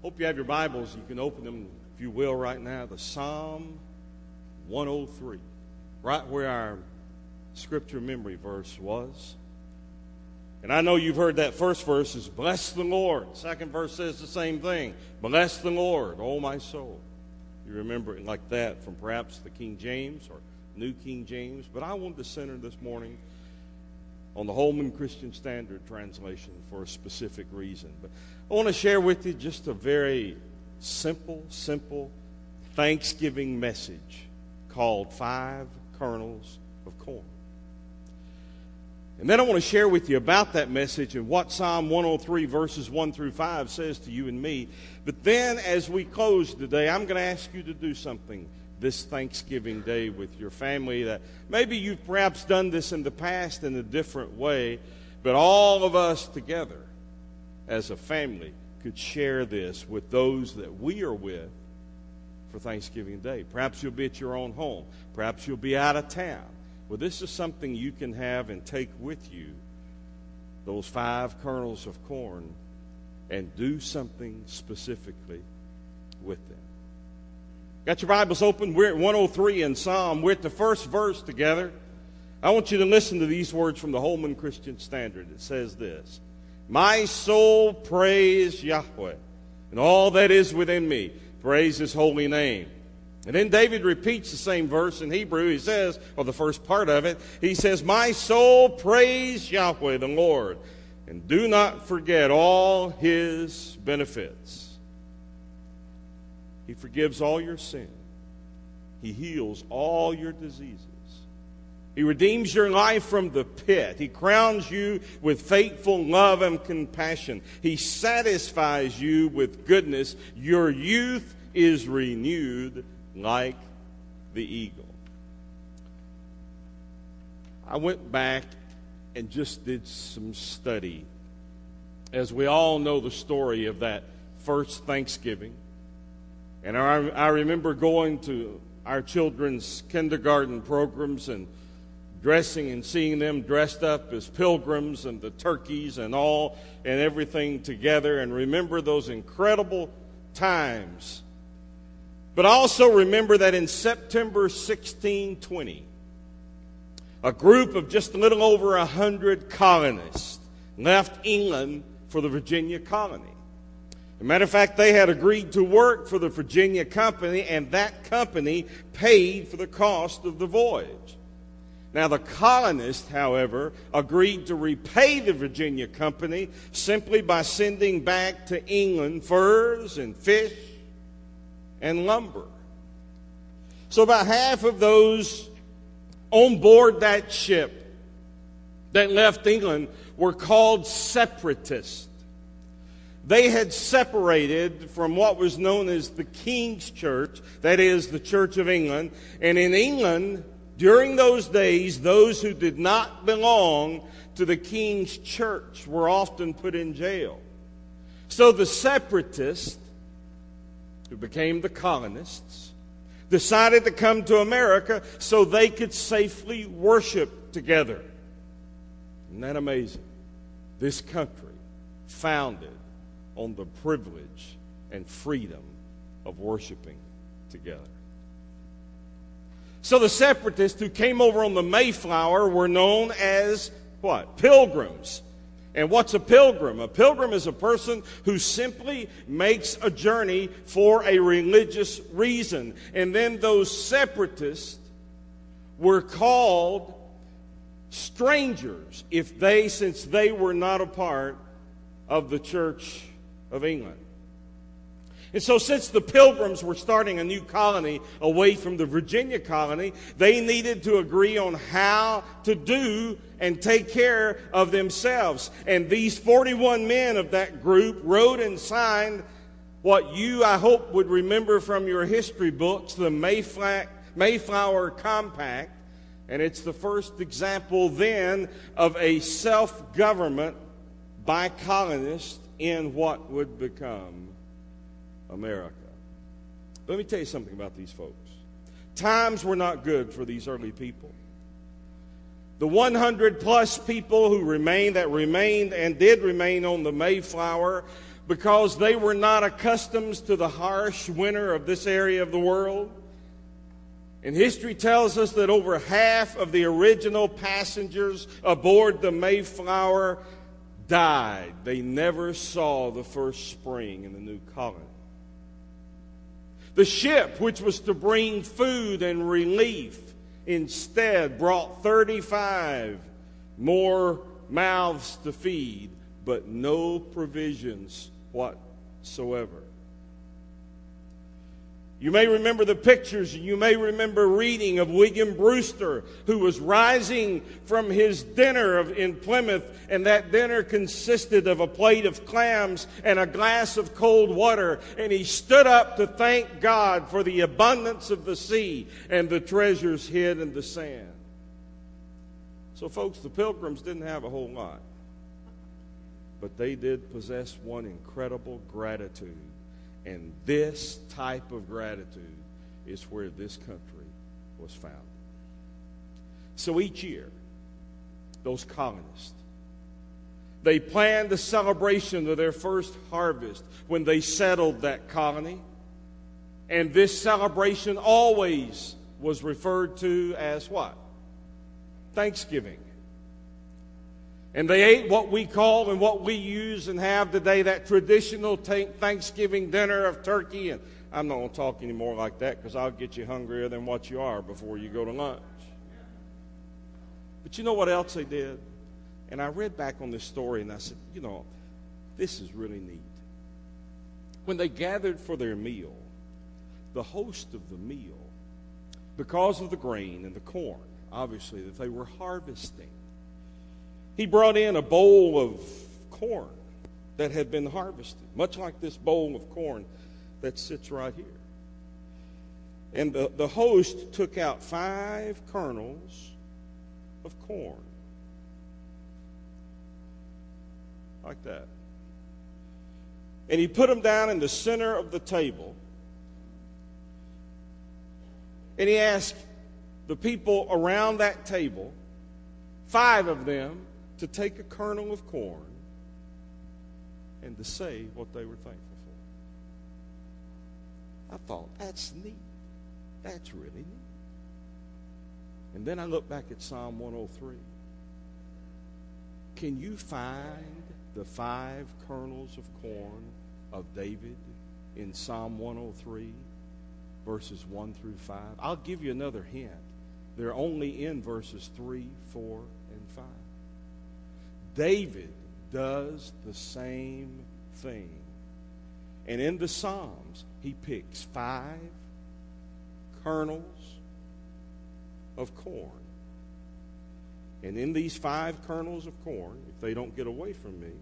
Hope you have your Bibles. You can open them, if you will, right now. The Psalm 103, right where our scripture memory verse was. And I know you've heard that first verse is, bless the Lord. Second verse says the same thing. Bless the Lord, O my soul. You remember it like that from perhaps the King James or New King James. But I wanted to center this morning on the Holman Christian Standard Translation for a specific reason. But I want to share with you just a very simple Thanksgiving message called 5 Kernels of Corn. And then I want to share with you about that message and what Psalm 103 verses 1 through 5 says to you and me. But then as we close today, I'm going to ask you to do something this Thanksgiving Day with your family that maybe you've perhaps done this in the past in a different way, but all of us together as a family could share this with those that we are with for Thanksgiving Day. Perhaps you'll be at your own home. Perhaps you'll be out of town. Well, this is something you can have and take with you, those 5 kernels of corn, and do something specifically with them. Got your Bibles open? We're at 103 in Psalm. We're at the first verse together. I want you to listen to these words from the Holman Christian Standard. It says this: my soul praise Yahweh, and all that is within me, praise His holy name. And then David repeats the same verse in Hebrew. He says, or the first part of it, he says, my soul praise Yahweh the Lord, and do not forget all His benefits. He forgives all your sin. He heals all your diseases. He redeems your life from the pit. He crowns you with faithful love and compassion. He satisfies you with goodness. Your youth is renewed like the eagle. I went back and just did some study. As we all know the story of that first Thanksgiving. And I remember going to our children's kindergarten programs and dressing and seeing them dressed up as pilgrims and the turkeys and all and everything together, and remember those incredible times. But I also remember that in September 1620, a group of just a little over 100 colonists left England for the Virginia colony. As a matter of fact, they had agreed to work for the Virginia Company, and that company paid for the cost of the voyage. Now, the colonists, however, agreed to repay the Virginia Company simply by sending back to England furs and fish and lumber. So about half of those on board that ship that left England were called separatists. They had separated from what was known as the King's Church, that is, the Church of England. And in England, during those days, those who did not belong to the King's Church were often put in jail. So the separatists, who became the colonists, decided to come to America so they could safely worship together. Isn't that amazing? This country founded on the privilege and freedom of worshiping together. So the separatists who came over on the Mayflower were known as what? Pilgrims. And what's a pilgrim? A pilgrim is a person who simply makes a journey for a religious reason. And then those separatists were called strangers since they were not a part of the Church of England. And so since the Pilgrims were starting a new colony away from the Virginia colony, they needed to agree on how to do and take care of themselves. And these 41 men of that group wrote and signed what you, I hope, would remember from your history books, the Mayflower Compact. And it's the first example then of a self-government by colonists in what would become America. Let me tell you something about these folks. Times were not good for these early people. The 100 plus people who remained and did remain on the Mayflower because they were not accustomed to the harsh winter of this area of the world. And history tells us that over half of the original passengers aboard the Mayflower died. They never saw the first spring in the new colony. The ship, which was to bring food and relief, instead brought 35 more mouths to feed, but no provisions whatsoever. You may remember the pictures, and you may remember reading of William Brewster, who was rising from his dinner in Plymouth, and that dinner consisted of a plate of clams and a glass of cold water, and he stood up to thank God for the abundance of the sea and the treasures hid in the sand. So, folks, the Pilgrims didn't have a whole lot, but they did possess one incredible gratitude. And this type of gratitude is where this country was founded. So each year, those colonists, they planned a celebration of their first harvest when they settled that colony. And this celebration always was referred to as what? Thanksgiving. And they ate what we call and what we use and have today, that traditional Thanksgiving dinner of turkey. And I'm not going to talk anymore like that because I'll get you hungrier than what you are before you go to lunch. But you know what else they did? And I read back on this story and I said, this is really neat. When they gathered for their meal, the host of the meal, because of the grain and the corn, obviously, that they were harvesting, he brought in a bowl of corn that had been harvested, much like this bowl of corn that sits right here. And the host took out 5 kernels of corn, like that. And he put them down in the center of the table. And he asked the people around that table, 5 of them, to take a kernel of corn and to say what they were thankful for. I thought, that's neat. That's really neat. And then I looked back at Psalm 103. Can you find the 5 kernels of corn of David in Psalm 103, verses 1 through 5? I'll give you another hint. They're only in verses 3, 4, and 5. David does the same thing. And in the Psalms, he picks 5 kernels of corn. And in these 5 kernels of corn, if they don't get away from me,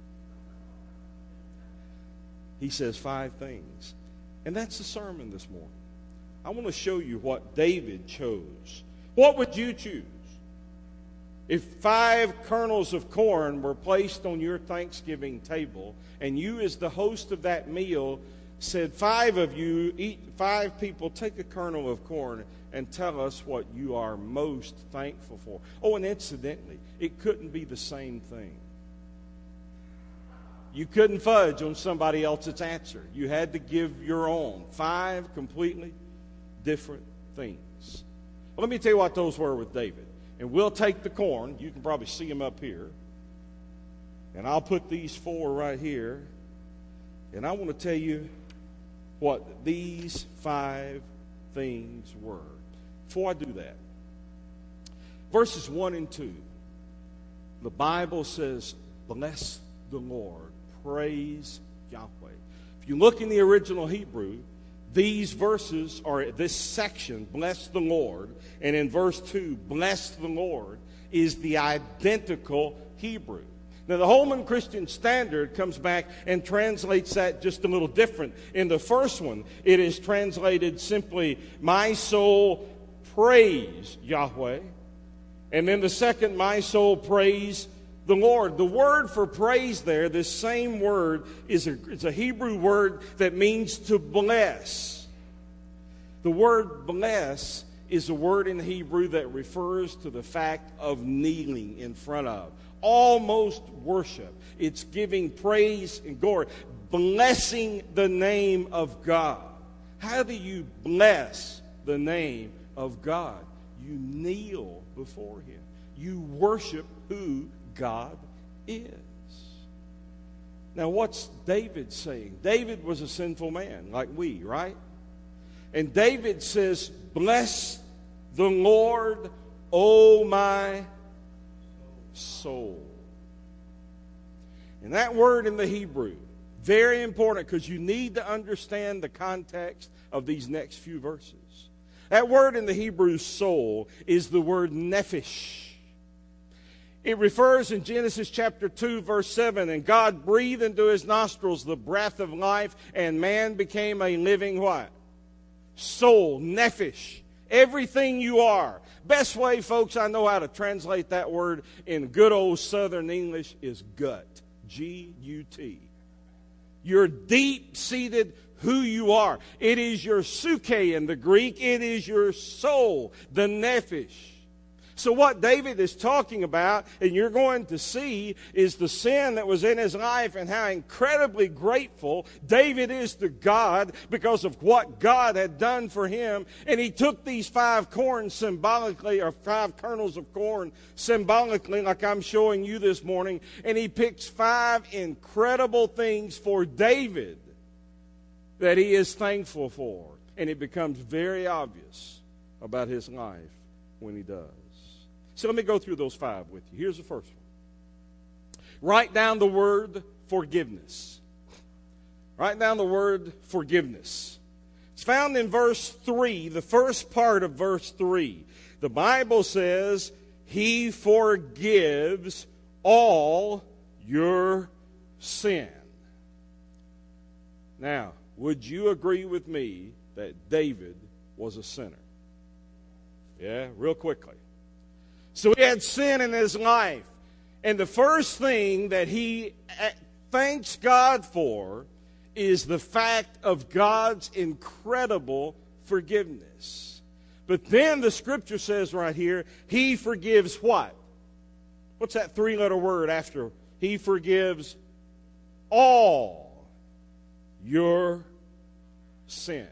he says 5 things. And that's the sermon this morning. I want to show you what David chose. What would you choose? If 5 kernels of corn were placed on your Thanksgiving table, and you as the host of that meal said, 5 of you, 5 people, take a kernel of corn and tell us what you are most thankful for. Oh, and incidentally, it couldn't be the same thing. You couldn't fudge on somebody else's answer. You had to give your own. 5 completely different things. Well, let me tell you what those were with David. And we'll take the corn. You can probably see them up here. And I'll put these 4 right here. And I want to tell you what these 5 things were. Before I do that, verses 1 and 2, the Bible says, bless the Lord, praise Yahweh. If you look in the original Hebrew, these verses, or this section, bless the Lord, and in verse 2, bless the Lord, is the identical Hebrew. Now, the Holman Christian Standard comes back and translates that just a little different. In the first one, it is translated simply, my soul praise Yahweh. And then the second, my soul praise the Lord. The word for praise there, this same word, is a Hebrew word that means to bless. The word bless is a word in Hebrew that refers to the fact of kneeling in front of, almost worship. It's giving praise and glory, blessing the name of God. How do you bless the name of God? You kneel before Him. You worship who God is. Now, what's David saying? David was a sinful man, like we, right? And David says, bless the Lord, O my soul. And that word in the Hebrew, very important, because you need to understand the context of these next few verses. That word in the Hebrew, soul, is the word nephesh. It refers in Genesis chapter 2, verse 7, and God breathed into his nostrils the breath of life, and man became a living what? Soul, nephesh. Everything you are. Best way, folks, I know how to translate that word in good old Southern English is gut. G-U-T. You're deep-seated who you are. It is your psyche in the Greek. It is your soul, the nephesh. So what David is talking about, and you're going to see, is the sin that was in his life and how incredibly grateful David is to God because of what God had done for him. And he took these 5 corns symbolically, or 5 kernels of corn symbolically, like I'm showing you this morning, and he picks 5 incredible things for David that he is thankful for. And it becomes very obvious about his life when he does. So let me go through those 5 with you. Here's the first one. Write down the word forgiveness. Write down the word forgiveness. It's found in verse 3, the first part of verse 3. The Bible says, He forgives all your sin. Now, would you agree with me that David was a sinner? Yeah, real quickly. So he had sin in his life. And the first thing that he thanks God for is the fact of God's incredible forgiveness. But then the scripture says right here, He forgives what? What's that 3-letter word after? He forgives all your sin.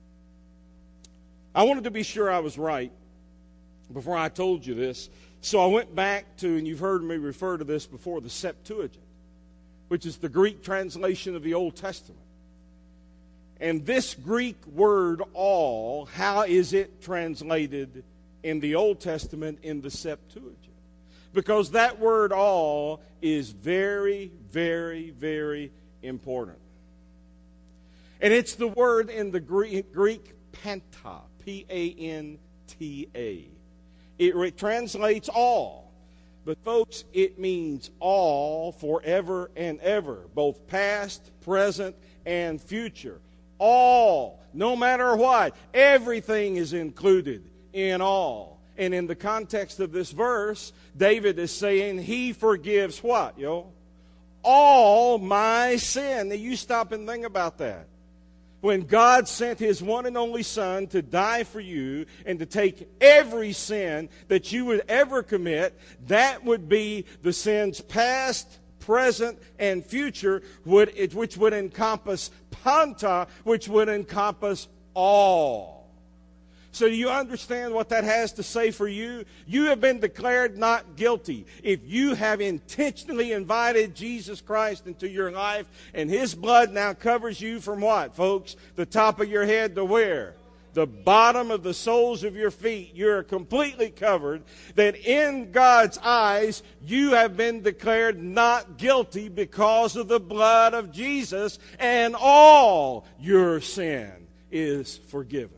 I wanted to be sure I was right before I told you this. So I went back to, and you've heard me refer to this before, the Septuagint, which is the Greek translation of the Old Testament. And this Greek word all, how is it translated in the Old Testament in the Septuagint? Because that word all is very, very, very important. And it's the word in the Greek panta, P-A-N-T-A. It translates all. But folks, it means all forever and ever, both past, present, and future. All, no matter what, everything is included in all. And in the context of this verse, David is saying He forgives what, yo? All my sin. Now you stop and think about that. When God sent His one and only Son to die for you and to take every sin that you would ever commit, that would be the sins past, present, and future, which would encompass panta, which would encompass all. So do you understand what that has to say for you? You have been declared not guilty if you have intentionally invited Jesus Christ into your life, and His blood now covers you from what, folks? The top of your head to where? The bottom of the soles of your feet. You're completely covered. That in God's eyes, you have been declared not guilty because of the blood of Jesus, and all your sin is forgiven.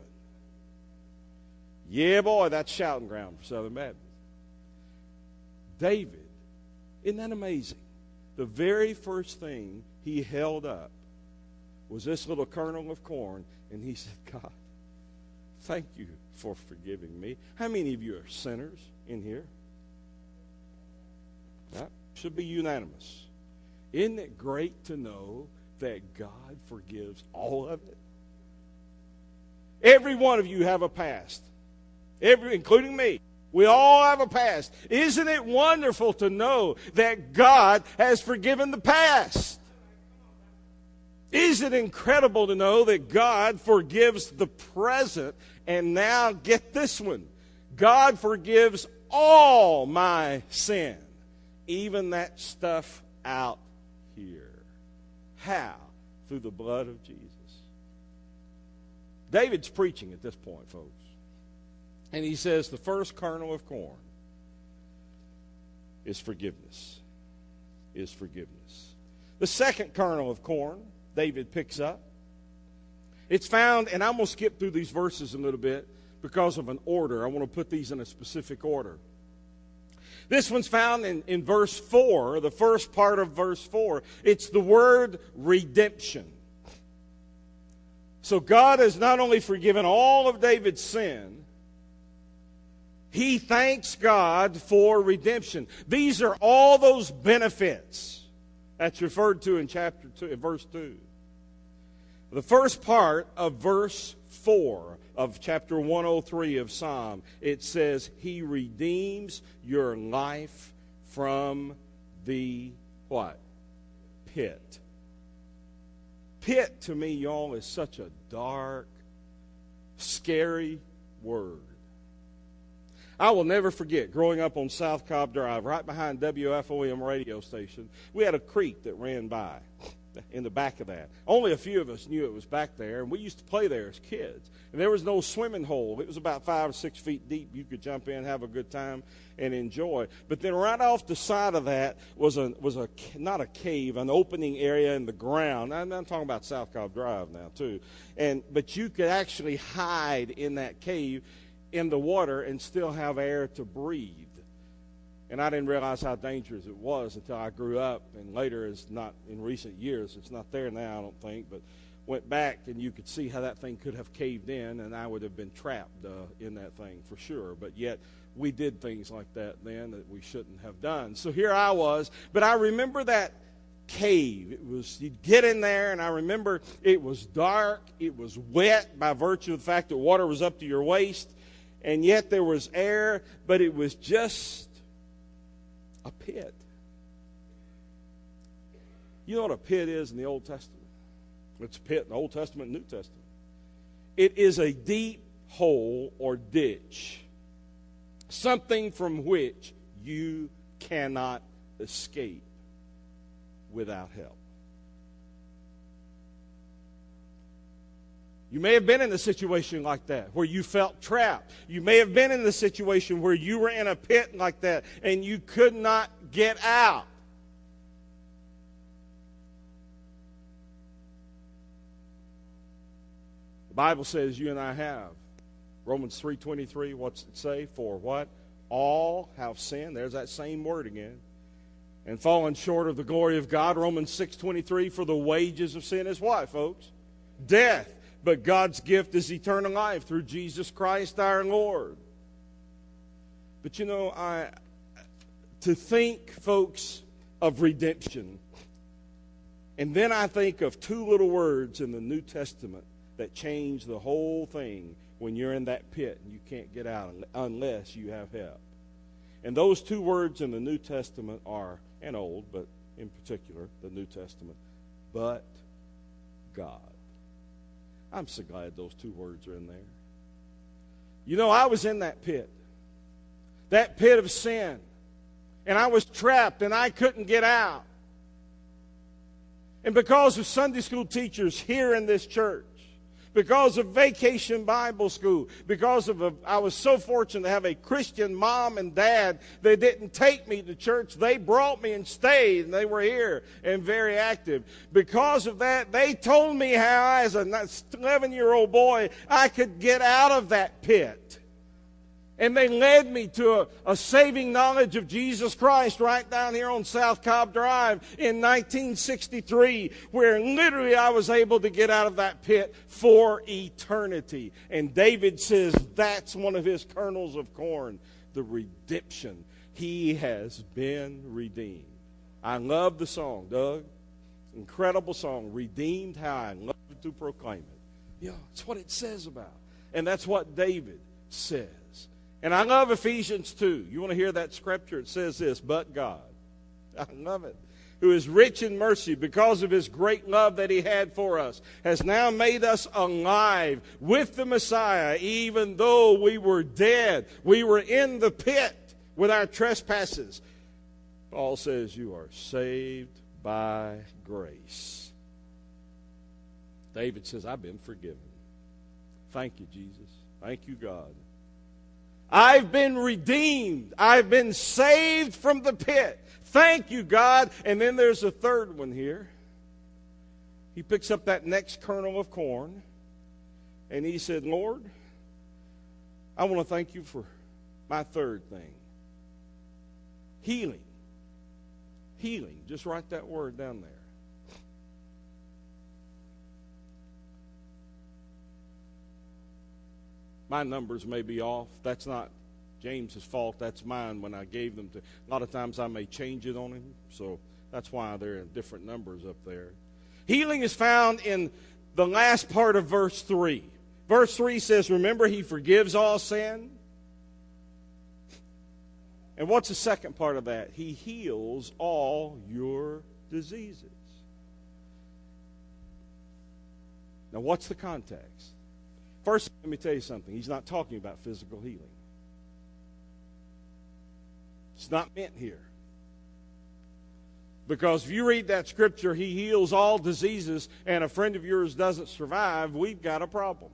Yeah, boy, that's shouting ground for Southern Baptists. David, isn't that amazing? The very first thing he held up was this little kernel of corn, and he said, God, thank you for forgiving me. How many of you are sinners in here? That should be unanimous. Isn't it great to know that God forgives all of it? Every one of you have a past. Including me. We all have a past. Isn't it wonderful to know that God has forgiven the past? Isn't it incredible to know that God forgives the present? And now get this one. God forgives all my sin, even that stuff out here. How? Through the blood of Jesus. David's preaching at this point, folks. And he says the first kernel of corn is forgiveness. Is forgiveness. The second kernel of corn David picks up. It's found, and I'm going to skip through these verses a little bit because of an order. I want to put these in a specific order. This one's found in verse 4, the first part of verse 4. It's the word redemption. So God has not only forgiven all of David's sin, he thanks God for redemption. These are all those benefits that's referred to in chapter 2, verse 2. The first part of verse 4 of chapter 103 of Psalm, it says, He redeems your life from the what? Pit. Pit, to me, y'all, is such a dark, scary word. I will never forget growing up on South Cobb Drive, right behind WFOM radio station, we had a creek that ran by in the back of that. Only a few of us knew it was back there, and we used to play there as kids. And there was no swimming hole. It was about 5 or 6 feet deep. You could jump in, have a good time, and enjoy. But then right off the side of that was not a cave, an opening area in the ground. I'm talking about South Cobb Drive now too. But you could actually hide in that cave in the water and still have air to breathe. And I didn't realize how dangerous it was until I grew up, and later, it's not in recent years, it's not there now, I don't think, but went back and you could see how that thing could have caved in, and I would have been trapped in that thing for sure. But yet we did things like that then that we shouldn't have done. So here I was, but I remember that cave. It was, you'd get in there, and I remember it was dark, it was wet by virtue of the fact that water was up to your waist, and yet there was air, but it was just a pit. You know what a pit is in the Old Testament? It's a pit in the Old Testament and New Testament. It is a deep hole or ditch, something from which you cannot escape without help. You may have been in a situation like that where you felt trapped. You may have been in the situation where you were in a pit like that and you could not get out. The Bible says you and I have. Romans 3:23, what's it say? For what? All have sinned. There's that same word again. And fallen short of the glory of God. Romans 6:23, for the wages of sin is what, folks? Death. But God's gift is eternal life through Jesus Christ our Lord. But you know, to think, folks, of redemption, and then I think of two little words in the New Testament that change the whole thing when you're in that pit and you can't get out unless you have help. And those two words in the New Testament are, and Old, but in particular, the New Testament, but God. I'm so glad those two words are in there. You know, I was in that pit of sin, and I was trapped, and I couldn't get out. And because of Sunday school teachers here in this church, because of Vacation Bible School, I was so fortunate to have a Christian mom and dad. They didn't take me to church. They brought me and stayed, and they were here and very active. Because of that, they told me how, as an 11-year-old boy, I could get out of that pit. And they led me to a saving knowledge of Jesus Christ right down here on South Cobb Drive in 1963, where literally I was able to get out of that pit for eternity. And David says that's one of his kernels of corn, the redemption. He has been redeemed. I love the song, Doug. Incredible song, Redeemed. How I love to proclaim it. Yeah, it's what it says about. And that's what David says. And I love Ephesians 2. You want to hear that scripture? It says this, but God. I love it. Who is rich in mercy because of his great love that he had for us, has now made us alive with the Messiah, even though we were dead. We were in the pit with our trespasses. Paul says you are saved by grace. David says, I've been forgiven. Thank you, Jesus. Thank you, God. I've been redeemed. I've been saved from the pit. Thank you, God. And then there's a third one here. He picks up that next kernel of corn, and he said, Lord, I want to thank you for my third thing. Healing. Healing. Just write that word down there. My numbers may be off. That's not James's fault. That's mine when I gave them to. A lot of times I may change it on him, so that's why they're in different numbers up there. Healing is found in the last part of verse 3. Verse 3 says, remember, he forgives all sin. And what's the second part of that? He heals all your diseases. Now, what's the context? First, let me tell you something. He's not talking about physical healing. It's not meant here. Because if you read that scripture, he heals all diseases, and a friend of yours doesn't survive, we've got a problem.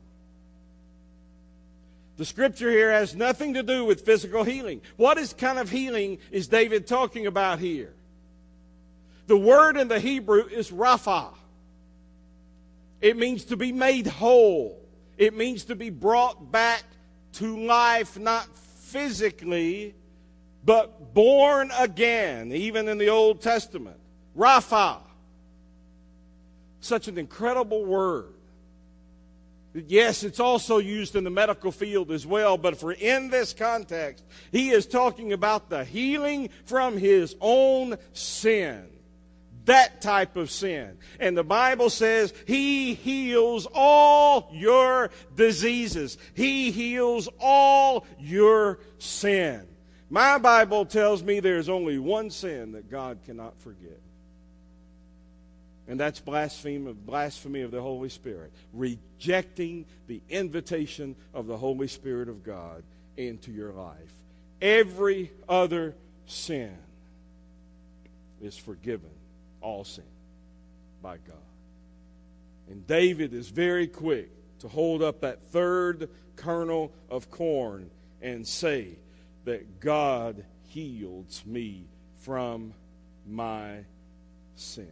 The scripture here has nothing to do with physical healing. What kind of healing is David talking about here? The word in the Hebrew is rapha. It means to be made whole. It means to be brought back to life, not physically, but born again, even in the Old Testament. Rapha. Such an incredible word. Yes, it's also used in the medical field as well, but for in this context, he is talking about the healing from his own sin. That type of sin. And the Bible says he heals all your diseases. He heals all your sin. My Bible tells me there's only one sin that God cannot forgive. And that's blasphemy of the Holy Spirit. Rejecting the invitation of the Holy Spirit of God into your life. Every other sin is forgiven. All sin by God. And David is very quick to hold up that third kernel of corn and say that God heals me from my sin.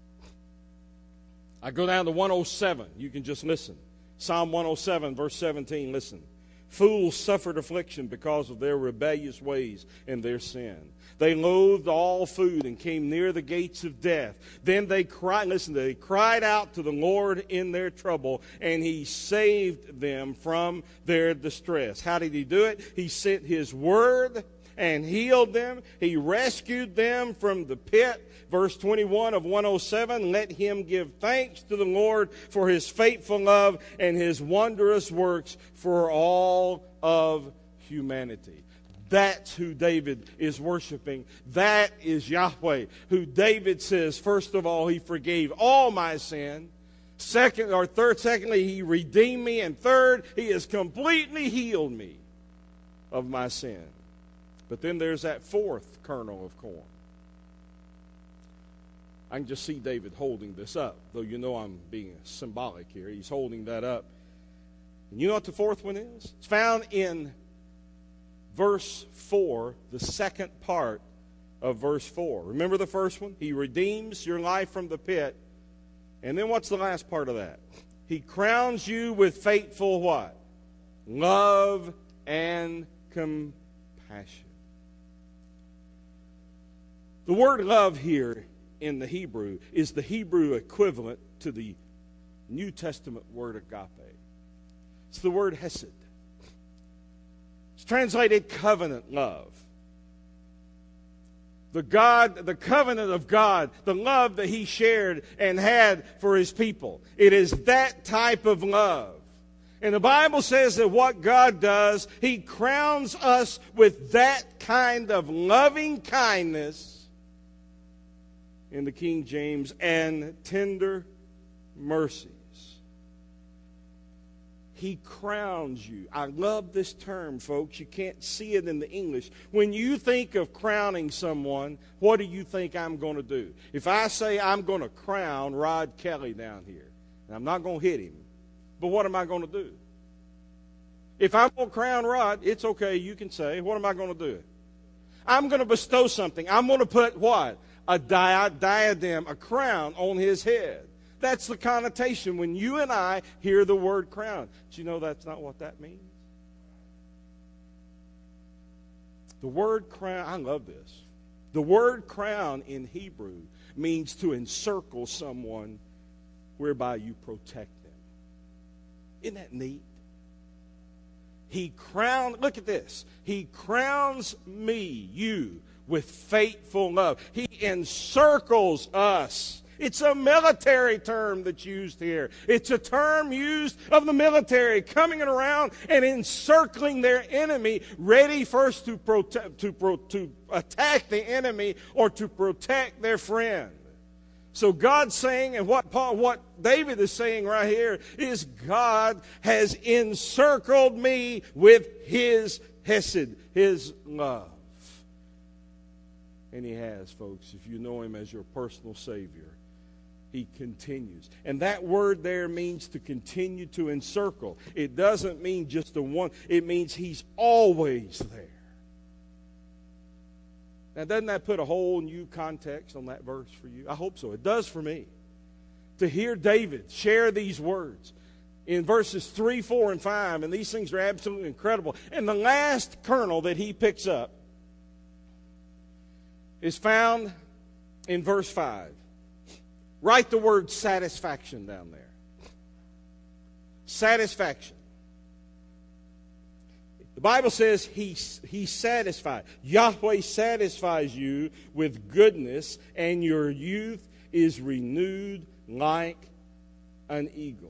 I go down to 107. You can just listen. Psalm 107, verse 17, listen. Fools suffered affliction because of their rebellious ways and their sin. They loathed all food and came near the gates of death. Then they cried out to the Lord in their trouble, and he saved them from their distress. How did he do it? He sent his word and healed them. He rescued them from the pit. Verse 21 of 107, let him give thanks to the Lord for his faithful love and his wondrous works for all of humanity. That's who David is worshiping. That is Yahweh, who David says, first of all, he forgave all my sin. Secondly, he redeemed me. And third, he has completely healed me of my sin. But then there's that fourth kernel of corn. I can just see David holding this up, though you know I'm being symbolic here. He's holding that up. And you know what the fourth one is? It's found in verse 4, the second part of verse 4. Remember the first one? He redeems your life from the pit. And then what's the last part of that? He crowns you with faithful what? Love and compassion. The word love here in the Hebrew is the Hebrew equivalent to the New Testament word agape. It's the word hesed. It's translated covenant love. The covenant of God, the love that he shared and had for his people. It is that type of love. And the Bible says that what God does, He crowns us with that kind of loving kindness in the King James and tender mercies. He crowns you. I love this term, folks. You can't see it in the English. When you think of crowning someone, what do you think I'm going to do? If I say I'm going to crown Rod Kelly down here, and I'm not going to hit him, but what am I going to do? If I'm going to crown Rod, it's okay. You can say, what am I going to do? I'm going to bestow something. I'm going to put what? A diadem, a crown on his head. That's the connotation when you and I hear the word crown. Do you know that's not what that means? The word crown, I love this. The word crown in Hebrew means to encircle someone whereby you protect them. Isn't that neat? He crowned, look at this. He crowns me, you, with faithful love. He encircles us. It's a military term that's used here. It's a term used of the military coming around and encircling their enemy, ready first to attack the enemy or to protect their friend. So God's saying, and what David is saying right here is God has encircled me with His hesed, His love. And He has, folks, if you know Him as your personal Savior. He continues. And that word there means to continue to encircle. It doesn't mean just a one. It means He's always there. Now, doesn't that put a whole new context on that verse for you? I hope so. It does for me. To hear David share these words in verses 3, 4, and 5, and these things are absolutely incredible. And the last kernel that he picks up is found in verse 5. Write the word satisfaction down there. Satisfaction. The Bible says He satisfies. Yahweh satisfies you with goodness, and your youth is renewed like an eagle.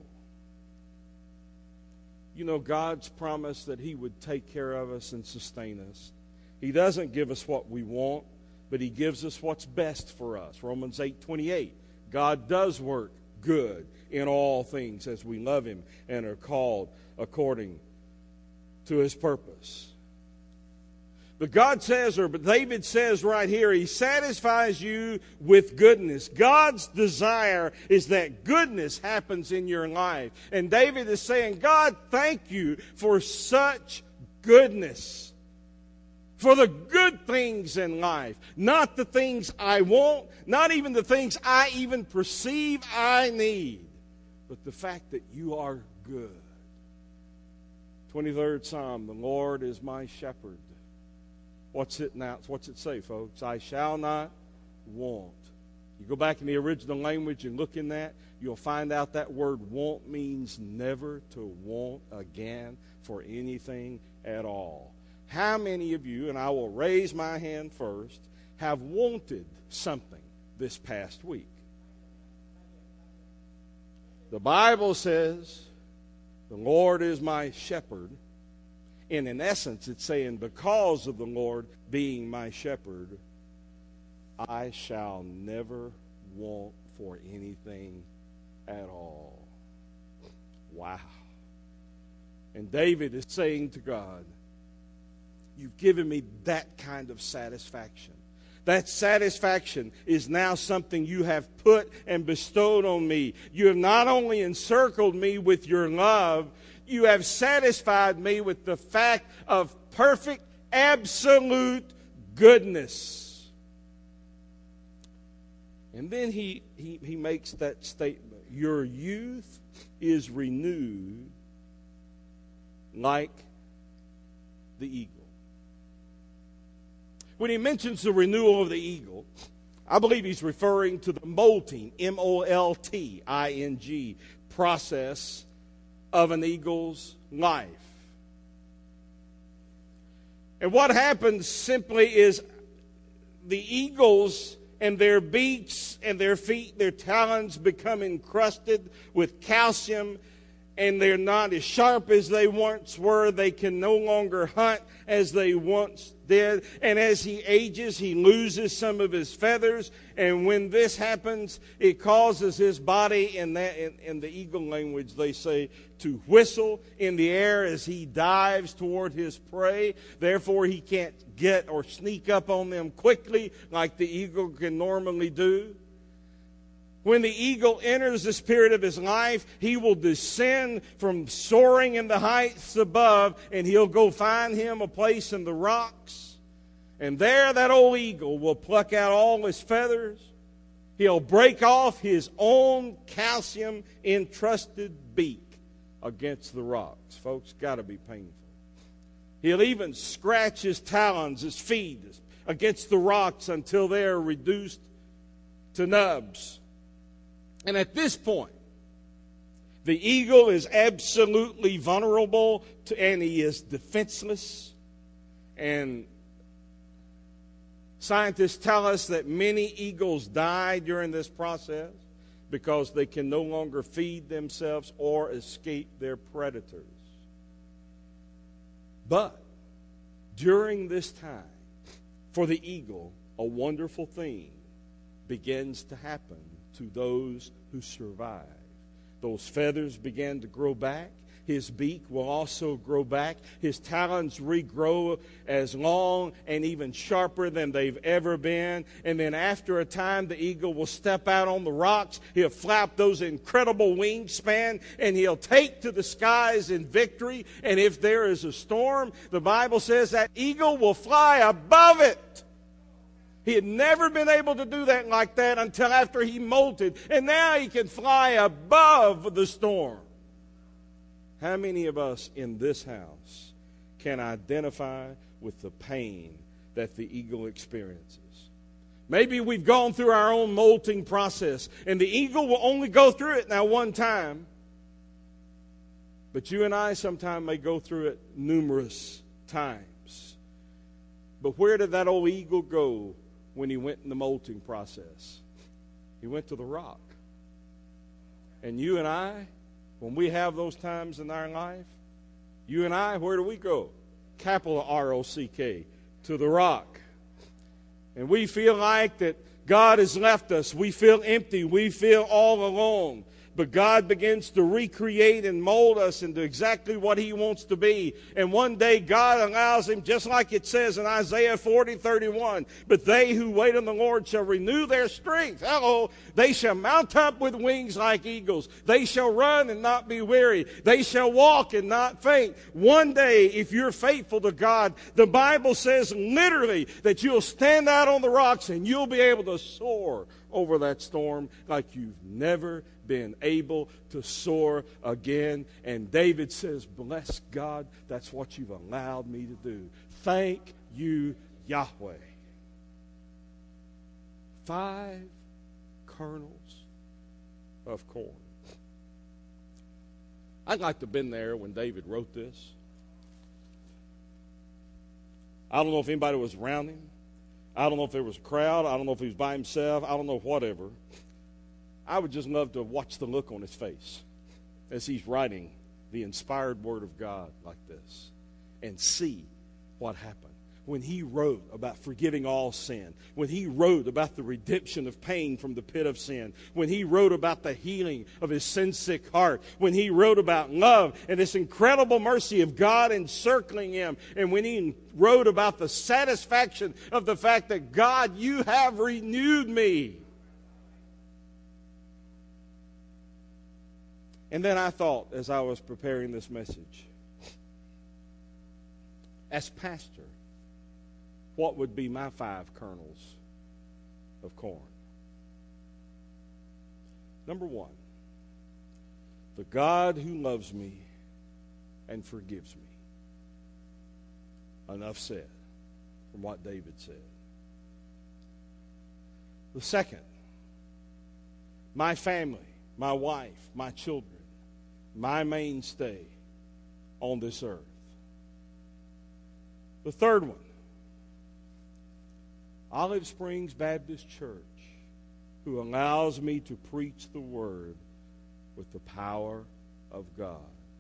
You know, God's promise that He would take care of us and sustain us. He doesn't give us what we want, but He gives us what's best for us. Romans 8:28. God does work good in all things as we love Him and are called according to His purpose. But God says, or David says right here, He satisfies you with goodness. God's desire is that goodness happens in your life. And David is saying, God, thank you for such goodness. For the good things in life, not the things I want, not even the things I even perceive I need, but the fact that you are good. 23rd Psalm, the Lord is my shepherd. What's it now? What's it say, folks? I shall not want. You go back in the original language and look in that, you'll find out that word want means never to want again for anything at all. How many of you, and I will raise my hand first, have wanted something this past week? The Bible says, the Lord is my shepherd. And in essence, it's saying, because of the Lord being my shepherd, I shall never want for anything at all. Wow. And David is saying to God, you've given me that kind of satisfaction. That satisfaction is now something you have put and bestowed on me. You have not only encircled me with your love, you have satisfied me with the fact of perfect, absolute goodness. And then he makes that statement. Your youth is renewed like the eagle. When he mentions the renewal of the eagle, I believe he's referring to the molting, M-O-L-T-I-N-G, process of an eagle's life. And what happens simply is the eagles and their beaks and their feet, their talons become encrusted with calcium, and they're not as sharp as they once were. They can no longer hunt as they once did. And as he ages, he loses some of his feathers. And when this happens, it causes his body, in the eagle language, they say, to whistle in the air as he dives toward his prey. Therefore, he can't get or sneak up on them quickly like the eagle can normally do. When the eagle enters this period of his life, he will descend from soaring in the heights above, and he'll go find him a place in the rocks. And there that old eagle will pluck out all his feathers. He'll break off his own calcium-encrusted beak against the rocks. Folks, got to be painful. He'll even scratch his talons, his feet, against the rocks until they are reduced to nubs. And at this point, the eagle is absolutely vulnerable and he is defenseless. And scientists tell us that many eagles die during this process because they can no longer feed themselves or escape their predators. But during this time, for the eagle, a wonderful thing begins to happen to those who survive. Those feathers began to grow back. His beak will also grow back. His talons regrow as long and even sharper than they've ever been. And then after a time, the eagle will step out on the rocks. He'll flap those incredible wingspan, and he'll take to the skies in victory. And if there is a storm, the Bible says that eagle will fly above it. He had never been able to do that like that until after he molted. And now he can fly above the storm. How many of us in this house can identify with the pain that the eagle experiences? Maybe we've gone through our own molting process, and the eagle will only go through it now one time. But you and I sometimes may go through it numerous times. But where did that old eagle go when he went in the molting process? He went to the rock. And you and I, when we have those times in our life, you and I, where do we go? Capital R-O-C-K, to the rock. And we feel like that God has left us. We feel empty. We feel all alone. But God begins to recreate and mold us into exactly what He wants to be. And one day God allows Him, just like it says in Isaiah 40:31, but they who wait on the Lord shall renew their strength. Hello. They shall mount up with wings like eagles. They shall run and not be weary. They shall walk and not faint. One day, if you're faithful to God, the Bible says literally that you'll stand out on the rocks and you'll be able to soar over that storm like you've never been able to soar again. And David says, bless God, that's what you've allowed me to do. Thank you, Yahweh. 5 kernels of corn. I'd like to have been there when David wrote this. I don't know if anybody was around him. I don't know if there was a crowd. I don't know if he was by himself. I don't know, whatever. I would just love to watch the look on his face as he's writing the inspired word of God like this and see what happened. When he wrote about forgiving all sin, when he wrote about the redemption of pain from the pit of sin, when he wrote about the healing of his sin-sick heart, when he wrote about love and this incredible mercy of God encircling him, and when he wrote about the satisfaction of the fact that, God, you have renewed me. And then I thought, as I was preparing this message, as pastor, what would be my 5 kernels of corn? Number 1, the God who loves me and forgives me. Enough said from what David said. The second, my family, my wife, my children, my mainstay on this earth. The third one, Olive Springs Baptist Church, who allows me to preach the word with the power of God.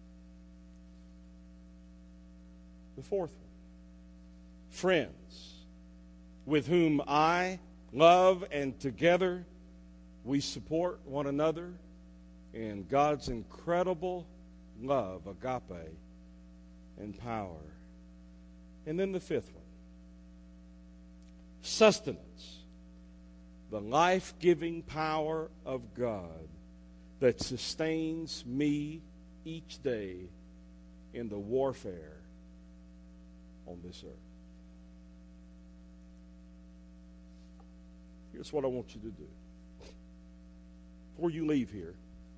The fourth one, friends with whom I love, and together we support one another in God's incredible love, agape, and power. And then the fifth one, sustenance, the life-giving power of God that sustains me each day in the warfare on this earth. Here's what I want you to do. Before you leave here,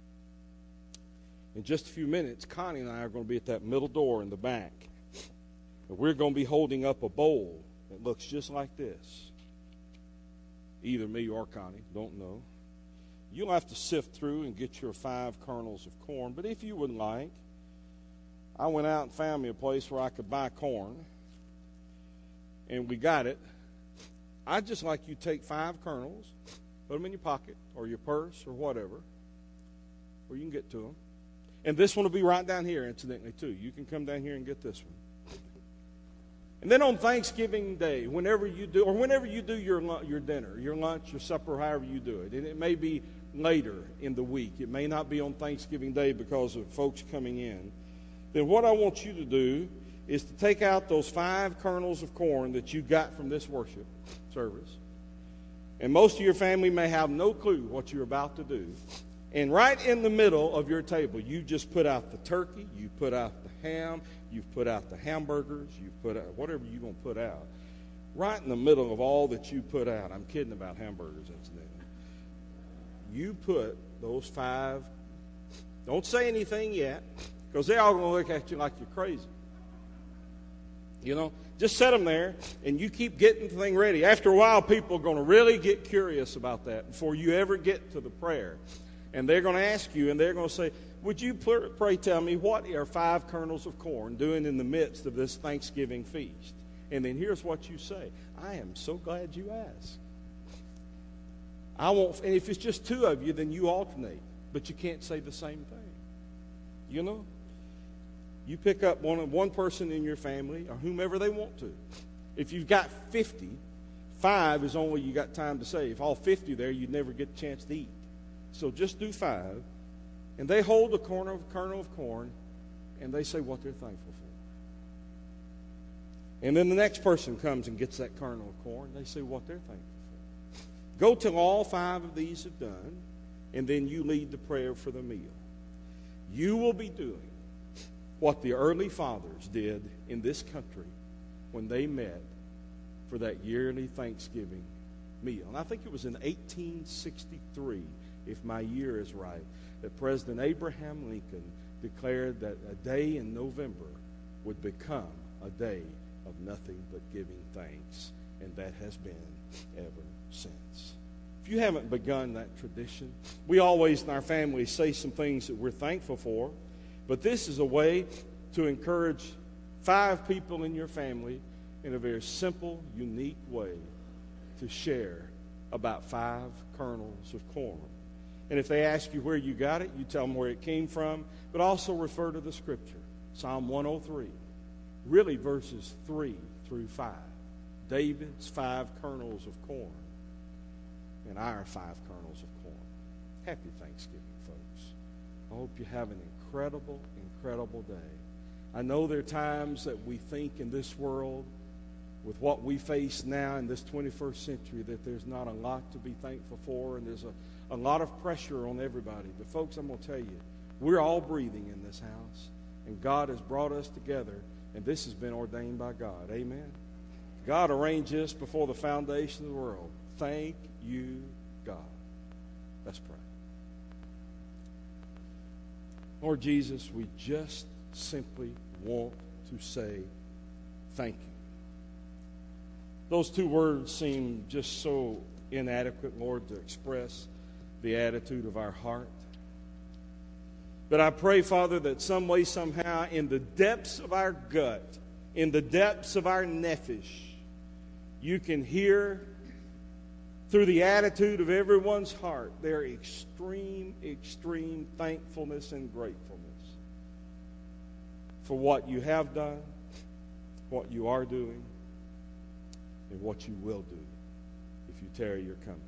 in just a few minutes, Connie and I are going to be at that middle door in the back. And we're going to be holding up a bowl that looks just like this. Either me or Connie, don't know. You'll have to sift through and get your 5 kernels of corn. But if you would like, I went out and found me a place where I could buy corn. And we got it. I'd just like you to take 5 kernels, put them in your pocket or your purse or whatever, where you can get to them. And this one will be right down here, incidentally, too. You can come down here and get this one. And then on Thanksgiving Day, whenever you do your dinner, your lunch, your supper, however you do it, and it may be later in the week. It may not be on Thanksgiving Day because of folks coming in. Then what I want you to do is to take out those 5 kernels of corn that you got from this worship service. And most of your family may have no clue what you're about to do. And right in the middle of your table, you just put out the turkey, you put out the ham, you've put out the hamburgers, you've put out whatever you're going to put out. Right in the middle of all that you put out, I'm kidding about hamburgers, incidentally. You put those 5, don't say anything yet, because they're all going to look at you like you're crazy. You know, just set them there, and you keep getting the thing ready. After a while, people are going to really get curious about that before you ever get to the prayer. And they're going to ask you, and they're going to say, would you pray tell me what are 5 kernels of corn doing in the midst of this Thanksgiving feast? And then here's what you say. I am so glad you asked. And if it's just 2 of you, then you alternate. But you can't say the same thing. You know? You pick up one person in your family or whomever they want to. If you've got 50, 5 is only you got time to say. If all 50 there, you'd never get a chance to eat. So just do 5. And they hold a kernel of corn, and they say what they're thankful for. And then the next person comes and gets that kernel of corn. They say what they're thankful for. Go till all 5 of these are done, and then you lead the prayer for the meal. You will be doing what the early fathers did in this country when they met for that yearly Thanksgiving meal. And I think it was in 1863, if my year is right, that President Abraham Lincoln declared that a day in November would become a day of nothing but giving thanks. And that has been ever since. If you haven't begun that tradition, we always in our family say some things that we're thankful for. But this is a way to encourage 5 people in your family in a very simple, unique way to share about 5 kernels of corn. And if they ask you where you got it, you tell them where it came from, but also refer to the Scripture, Psalm 103, really verses 3 through 5. David's 5 kernels of corn and our 5 kernels of corn. Happy Thanksgiving, folks. I hope you have an incredible, incredible day. I know there are times that we think in this world, with what we face now in this 21st century, that there's not a lot to be thankful for, and there's a lot of pressure on everybody. But folks, I'm going to tell you, we're all breathing in this house, and God has brought us together, and this has been ordained by God. Amen? God arranged this before the foundation of the world. Thank you, God. Let's pray. Lord Jesus, we just simply want to say thank you. Those 2 words seem just so inadequate, Lord, to express the attitude of our heart. But I pray, Father, that some way, somehow, in the depths of our gut, in the depths of our nephesh, you can hear through the attitude of everyone's heart their extreme, extreme thankfulness and gratefulness. for what you have done, what you are doing, and what you will do if you tarry your coming.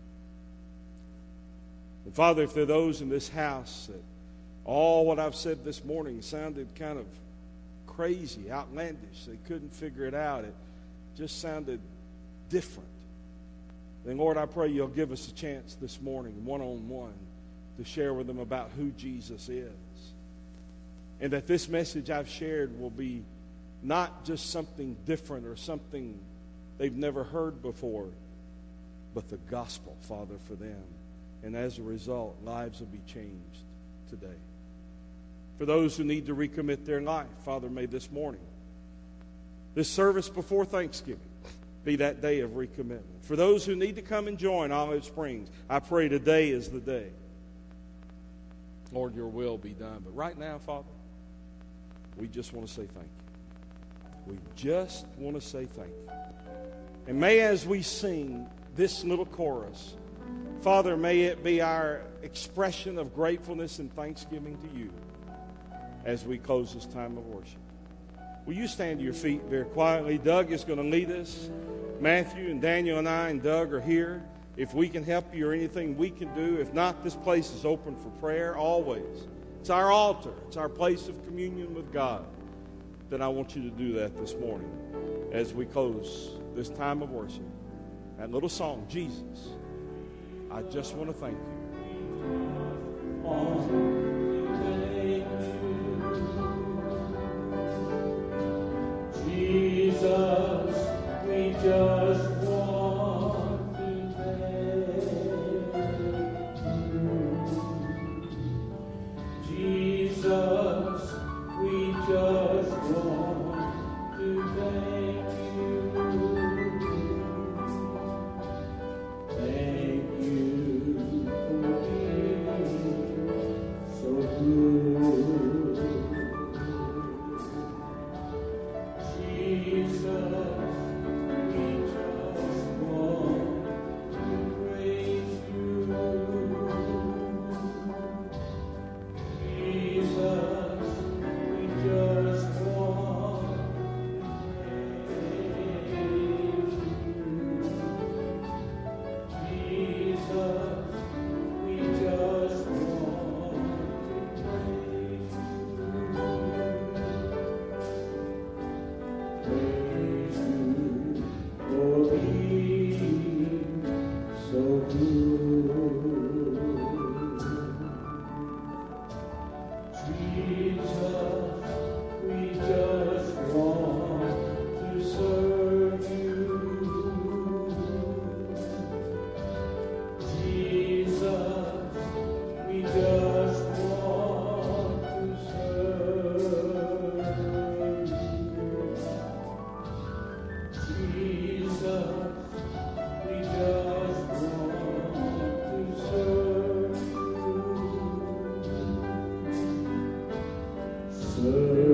And Father, if there are those in this house that all what I've said this morning sounded kind of crazy, outlandish, they couldn't figure it out, it just sounded different, then Lord, I pray you'll give us a chance this morning, one-on-one, to share with them about who Jesus is. And that this message I've shared will be not just something different or something they've never heard before, but the gospel, Father, for them. And as a result, lives will be changed today. For those who need to recommit their life, Father, may this morning, this service before Thanksgiving, be that day of recommitment. For those who need to come and join Olive Springs, I pray today is the day. Lord, your will be done. But right now, Father, we just want to say thank you. We just want to say thank you. And may as we sing this little chorus, Father, may it be our expression of gratefulness and thanksgiving to you as we close this time of worship. Will you stand to your feet very quietly? Doug is going to lead us. Matthew and Daniel and I and Doug are here. If we can help you or anything we can do. If not, this place is open for prayer always. It's our altar. It's our place of communion with God. Then I want you to do that this morning as we close this time of worship. That little song, Jesus, I just want to thank you. Jesus, we just want to thank you. Jesus, we just want to thank you. Thank you for being so good. Jesus, we just want to praise you. Jesus, we just want to praise you. Jesus, we just want to praise you. Praise you for being so good. Jesus, we just want to serve you. Jesus, we just want to serve you. Jesus, we just want to serve you. Serve